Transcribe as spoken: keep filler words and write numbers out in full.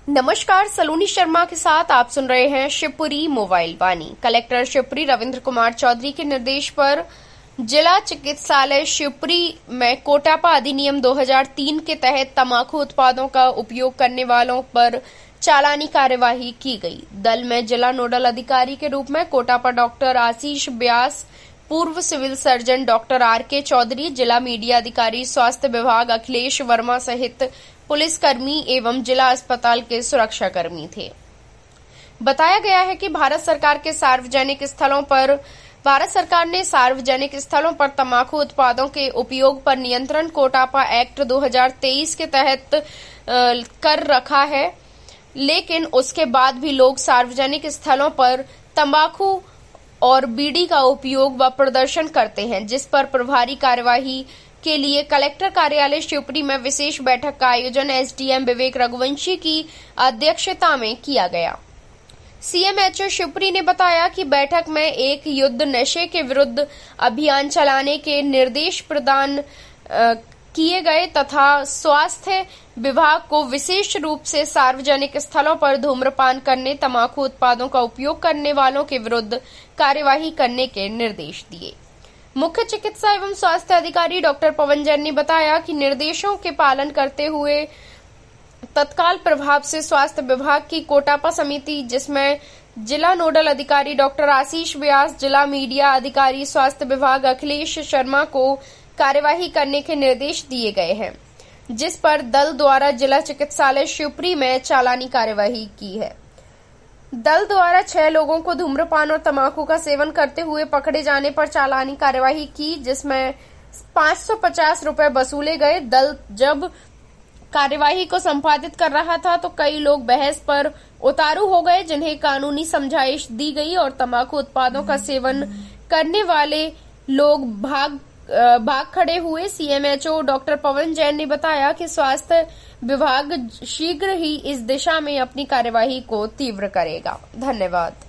नमस्कार, सलोनी शर्मा के साथ आप सुन रहे हैं शिवपुरी मोबाइल वाणी। कलेक्टर शिवपुरी रविंद्र कुमार चौधरी के निर्देश पर जिला चिकित्सालय शिवपुरी में कोटापा अधिनियम दो हज़ार तीन के तहत तंबाकू उत्पादों का उपयोग करने वालों पर चालानी कार्यवाही की गई। दल में जिला नोडल अधिकारी के रूप में कोटापा डॉक्टर आशीष व्यास, पूर्व सिविल सर्जन डॉक्टर आर के चौधरी, जिला मीडिया अधिकारी स्वास्थ्य विभाग अखिलेश वर्मा सहित पुलिसकर्मी एवं जिला अस्पताल के सुरक्षाकर्मी थे। बताया गया है कि भारत सरकार के सार्वजनिक स्थलों पर भारत सरकार ने सार्वजनिक स्थलों पर तंबाकू उत्पादों के उपयोग पर नियंत्रण कोटापा एक्ट दो हज़ार तेईस के तहत कर रखा है, लेकिन उसके बाद भी लोग सार्वजनिक स्थलों पर तंबाकू और बीड़ी का उपयोग व प्रदर्शन करते हैं, जिस पर प्रभावी कार्यवाही के लिए कलेक्टर कार्यालय शिवपुरी में विशेष बैठक का आयोजन एसडीएम विवेक रघुवंशी की अध्यक्षता में किया गया। सीएमएचओ शिवपुरी ने बताया कि बैठक में एक युद्ध नशे के विरुद्ध अभियान चलाने के निर्देश प्रदान किए गए तथा स्वास्थ्य विभाग को विशेष रूप से सार्वजनिक स्थलों पर धूम्रपान करने, तंबाकू उत्पादों का उपयोग करने वालों के विरुद्ध कार्यवाही करने के निर्देश दिए। मुख्य चिकित्सा एवं स्वास्थ्य अधिकारी डॉक्टर पवन जैन ने बताया कि निर्देशों के पालन करते हुए तत्काल प्रभाव से स्वास्थ्य विभाग की कोटापा समिति, जिसमें जिला नोडल अधिकारी डॉक्टर आशीष व्यास, जिला मीडिया अधिकारी स्वास्थ्य विभाग अखिलेश शर्मा को कार्यवाही करने के निर्देश दिए गए हैं, जिस पर दल द्वारा जिला चिकित्सालय शिवपुरी में चालानी कार्यवाही की है। दल द्वारा छह लोगों को धूम्रपान और तंबाकू का सेवन करते हुए पकड़े जाने पर चालानी कार्यवाही की, जिसमें पाँच सौ पचास रुपए वसूले गए। दल जब कार्यवाही को संपादित कर रहा था तो कई लोग बहस पर उतारू हो गए, जिन्हें कानूनी समझाइश दी गई और तंबाकू उत्पादों का सेवन करने वाले लोग भाग भाग खड़े हुए। सीएमएचओ डॉक्टर पवन जैन ने बताया कि स्वास्थ्य विभाग शीघ्र ही इस दिशा में अपनी कार्यवाही को तीव्र करेगा। धन्यवाद।